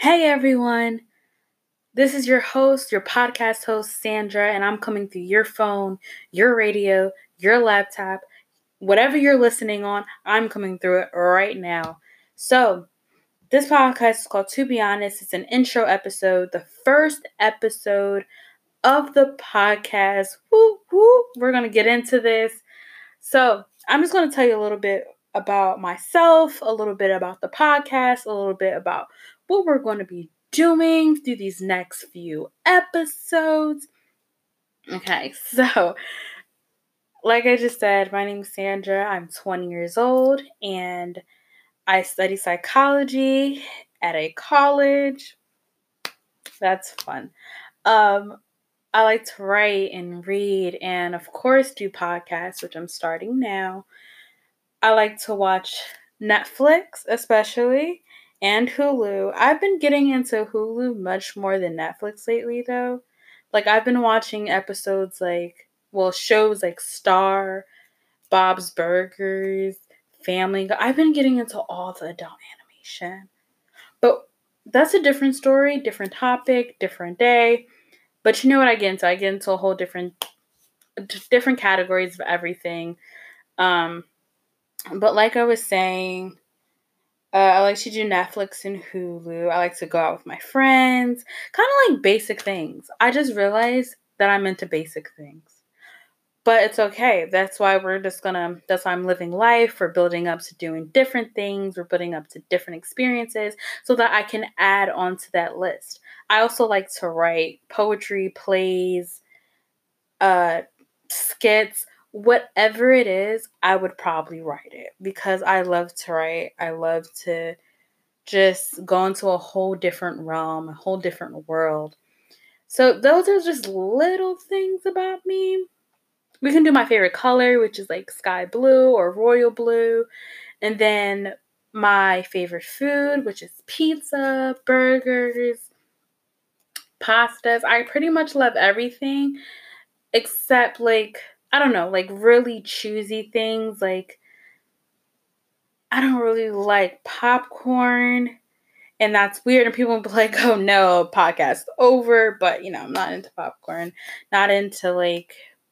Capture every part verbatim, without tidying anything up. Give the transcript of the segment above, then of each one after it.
Hey everyone, this is your host, your podcast host, Sandra, and I'm coming through your phone, your radio, your laptop, whatever you're listening on, I'm coming through it right now. So, this podcast is called To Be Honest. It's an intro episode, the first episode of the podcast. Woo, woo. We're going to get into this. So, I'm just going to tell you a little bit about myself, a little bit about the podcast, a little bit about what we're going to be doing through these next few episodes. Okay, so like I just said, my name's Sandra. I'm twenty years old and I study psychology at a college. That's fun. Um, I like to write and read and, of course, do podcasts, which I'm starting now. I like to watch Netflix, especially, and Hulu. I've been getting into Hulu much more than Netflix lately, though. Like, I've been watching episodes like, well, shows like Star, Bob's Burgers, Family Guy. I've been getting into all the adult animation. But that's a different story, different topic, different day. But you know what I get into? I get into a whole different, different categories of everything. Um, but like I was saying, uh, I like to do Netflix and Hulu. I like to go out with my friends. Kind of like basic things. I just realized that I'm into basic things. But it's okay. That's why we're just gonna, that's why I'm living life. We're building up to doing different things. We're building up to different experiences so that I can add onto that list. I also like to write poetry, plays, uh, skits, whatever it is, I would probably write it because I love to write. I love to just go into a whole different realm, a whole different world. So those are just little things about me. We can do my favorite color, which is like sky blue or royal blue. And then my favorite food, which is pizza, burgers, pastas. I pretty much love everything except like, I don't know, like really choosy things. Like, I don't really like popcorn. And that's weird. And people will be like, oh no, podcast over. But, you know, I'm not into popcorn, not into like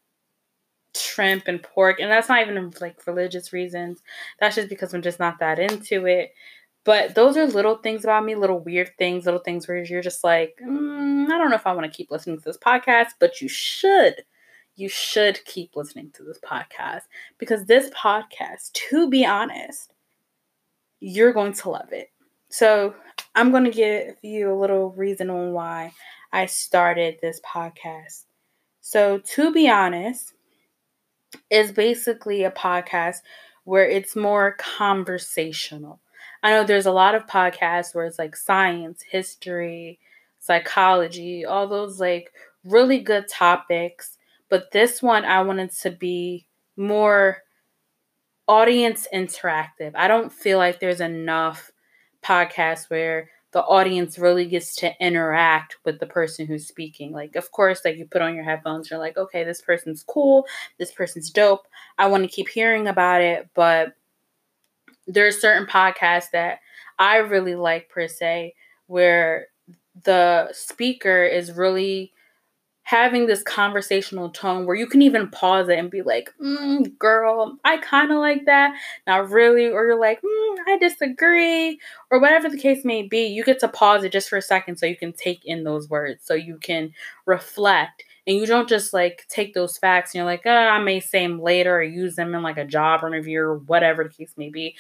shrimp and pork. And that's not even like religious reasons. That's just because I'm just not that into it. But those are little things about me, little weird things, little things where you're just like, mm, I don't know if I want to keep listening to this podcast, but you should. You should keep listening to this podcast because this podcast, to be honest, you're going to love it. So I'm going to give you a little reason on why I started this podcast. So To Be Honest is basically a podcast where it's more conversational. I know there's a lot of podcasts where it's like science, history, psychology, all those like really good topics. But this one, I wanted to be more audience interactive. I don't feel like there's enough podcasts where the audience really gets to interact with the person who's speaking. Like, of course, like you put on your headphones, you're like, okay, this person's cool, this person's dope. I want to keep hearing about it, but there's certain podcasts that I really like per se, where the speaker is really having this conversational tone where you can even pause it and be like, mm, girl, I kind of like that. Not really. Or you're like, mm, I disagree. Or whatever the case may be, you get to pause it just for a second so you can take in those words, so you can reflect. And you don't just like take those facts and you're like, oh, I may say them later or use them in like a job interview or whatever the case may be.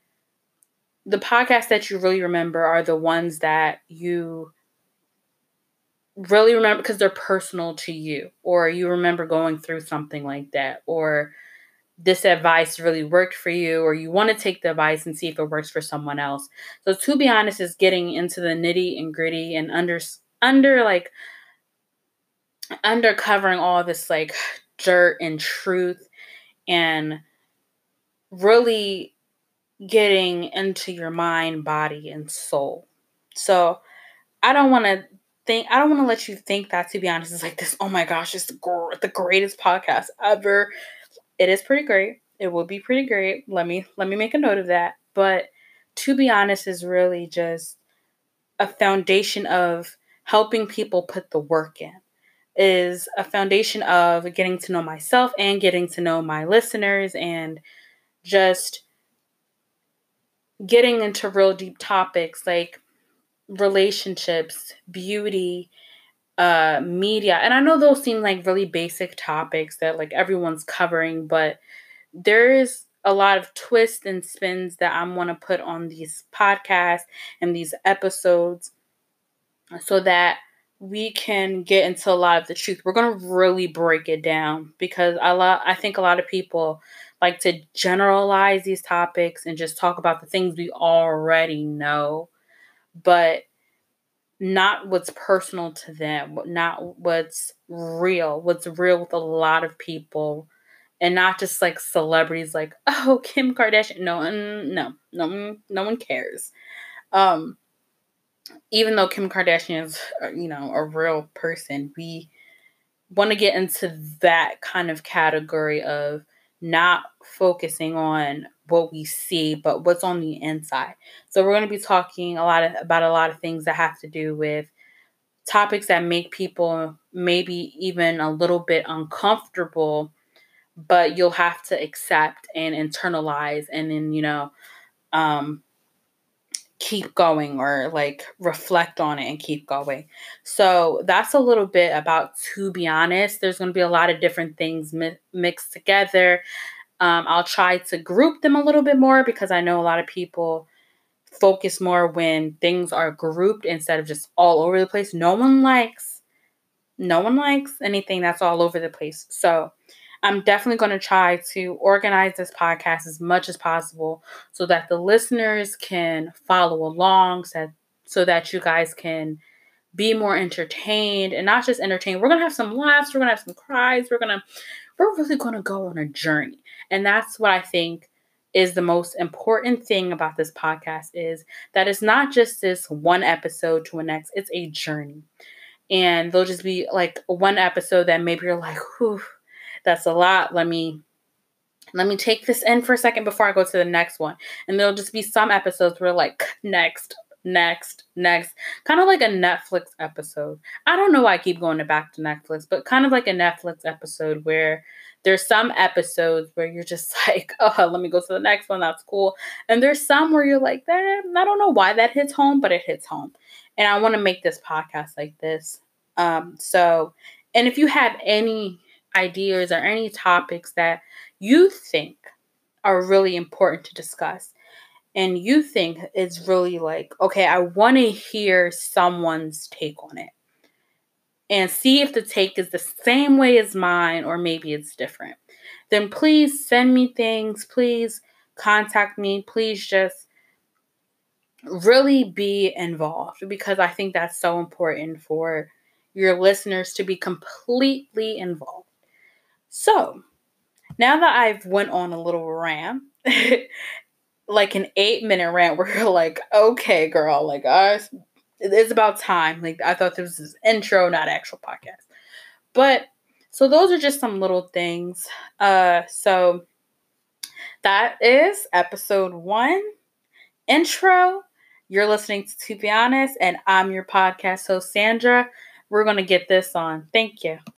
The podcasts that you really remember are the ones that you really remember because they're personal to you, or you remember going through something like that, or this advice really worked for you, or you want to take the advice and see if it works for someone else. So To Be Honest is getting into the nitty and gritty and under under like undercovering all this like dirt and truth and really getting into your mind, body, and soul. So I don't want to think, I don't want to let you think that To Be Honest is like this, oh my gosh, it's the, gr- the greatest podcast ever. It is pretty great. It will be pretty great. Let me, let me make a note of that. But To Be Honest is really just a foundation of helping people put the work in, is a foundation of getting to know myself and getting to know my listeners, and just getting into real deep topics like relationships, beauty, uh, media. And I know those seem like really basic topics that like everyone's covering, but there is a lot of twists and spins that I want to put on these podcasts and these episodes so that we can get into a lot of the truth. We're going to really break it down because a lot, I think a lot of people like to generalize these topics and just talk about the things we already know, but not what's personal to them, not what's real, what's real with a lot of people, and not just like celebrities like, oh, Kim Kardashian. No, mm, no, no, no one cares. Um, even though Kim Kardashian is, uh, you know, a real person, we want to get into that kind of category of not focusing on what we see, but what's on the inside. So we're going to be talking a lot of, about a lot of things that have to do with topics that make people maybe even a little bit uncomfortable, but you'll have to accept and internalize and then, you know, um, keep going or like reflect on it and keep going. So that's a little bit about To Be Honest. There's going to be a lot of different things mi- mixed together. Um, I'll try to group them a little bit more because I know a lot of people focus more when things are grouped instead of just all over the place. No one likes, no one likes anything that's all over the place. So I'm definitely going to try to organize this podcast as much as possible so that the listeners can follow along, so, so that you guys can be more entertained, and not just entertained. We're going to have some laughs. We're going to have some cries. We're going to, we're really going to go on a journey. And that's what I think is the most important thing about this podcast, is that it's not just this one episode to the next. It's a journey. And there'll just be like one episode that maybe you're like, whew, that's a lot. Let me let me take this in for a second before I go to the next one. And there'll just be some episodes where like next, next, next, kind of like a Netflix episode. I don't know why I keep going back to Netflix, but kind of like a Netflix episode where there's some episodes where you're just like, oh, let me go to the next one. That's cool. And there's some where you're like, that, I don't know why that hits home, but it hits home. And I want to make this podcast like this. Um, so, and if you have any ideas or any topics that you think are really important to discuss, and you think it's really like, okay, I want to hear someone's take on it and see if the take is the same way as mine or maybe it's different, then please send me things. Please contact me. Please just really be involved, because I think that's so important for your listeners to be completely involved. So now that I've went on a little rant, like an eight minute rant where you're like, okay, girl, like, uh, it's about time. Like, I thought this was an intro, not actual podcast. But so those are just some little things. Uh, so that is episode one, intro. You're listening to To Be Honest, and I'm your podcast host, Sandra. We're going to get this on. Thank you.